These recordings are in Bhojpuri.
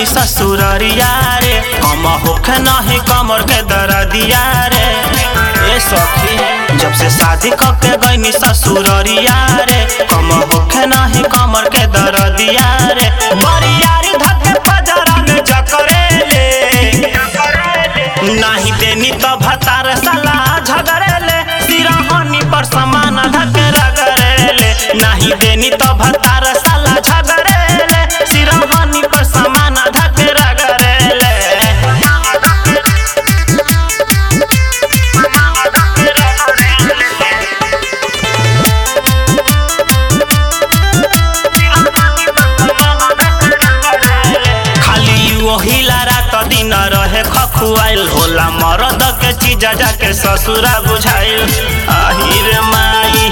गईनी ससुररिया रे कम होखे नहीं कमर के दर्दिया रे। ए सखी जब से शादी करके गईनी ससुररिया रे कम होखे नहीं कमर के दर्दिया रे। बरियारी धके फजरा में जकरेले नहीं देनी तो भतार साला झगड़ेले। सिरहनी पर समान धके रगड़ेले नहीं देनी तो भतार साला झगड़ेले। सिरहनी पर समान धके रगड़ेले। खाली वही रात दिन रहे खखुआइल होला मरद के चीज जाके ससुरा बुझाइल। आहिर माई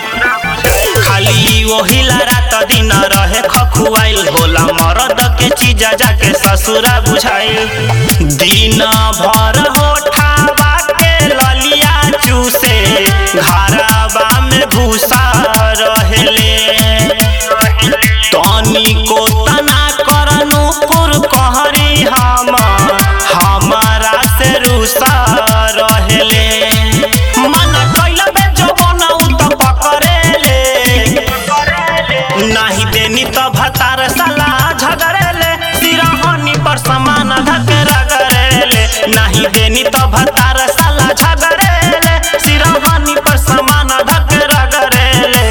खाली वही रात दिन रहे खखुआइल होला मरद के चीज जाके ससुरा बुझाइल। दिन भर होठावा के ललिया चूसे घरवा में भूसा रहेले। तनी को तना करनु पुर कहरी हमारा से रूसा रहेले। मन कैला बे जवन उ तो पकड़ेले नहीं देनी तो भतार साला झगड़ेले। सिरहनी पर समान धके रगड़ेले नहीं देनी तो भतार साला झगड़ेले। सिरहनी पर समान धके रगड़ेले।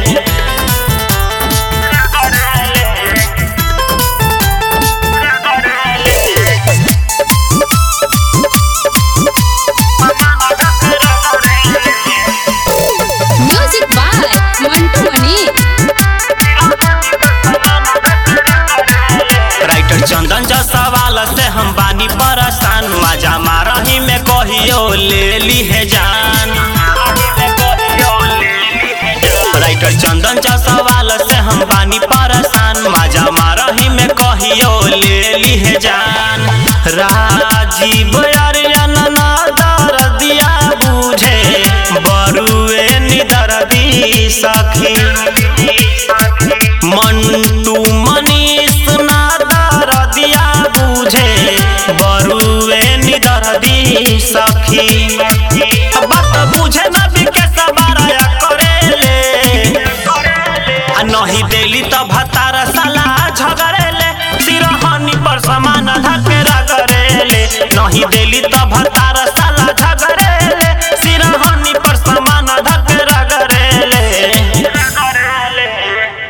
Music by Mantu Mani. Writer Chandan जा सवाल से हम बानी परेशान मजा मारही में कहियो ले ली है जान। राइटर चंदन जा सवाल से हम बानी परेशान मजा मारही में कहियो ले ली है जान। राजीव अरियन ना दर्दिया बुझे बरुए निदर्दी सखी। मंटू मनीष ना दर्दिया बुझे बरुए निदर्दी सखी। बात बुझे न बिके सबारा करेले नहीं देली तो भतार साला झगड़ेले। सिरहनी पर समान धके रगड़ेले नहीं देली तो भतार